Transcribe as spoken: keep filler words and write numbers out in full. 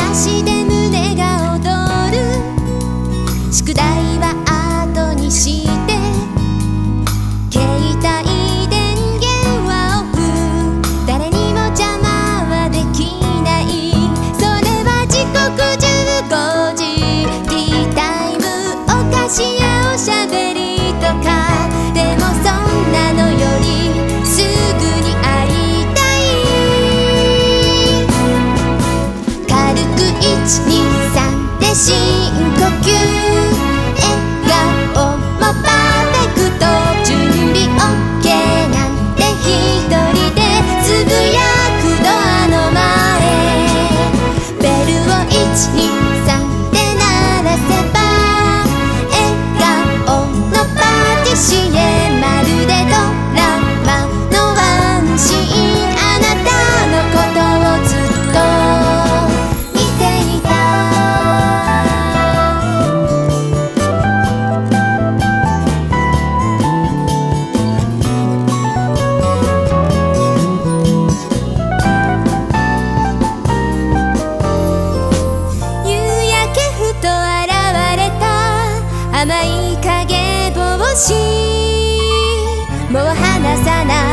話で胸が躍る。宿題は後にして携帯電源はオフ。誰にも邪魔はできない。それは時刻じゅうごじ、ティータイム、お菓子やおしゃべりとか。でもそんなのよりすぐに会いたい。軽くいちにさんで深呼吸。笑顔もパーフェクト。準備 オーケー なんて一人でつぶやくドアの前。ベルをいちにさんで鳴らせば笑顔のパティシエ。まるでドラマのワンシーン。あなたのことをずっと見ていた。夕焼けふと現れた甘い影帽子。もう離さない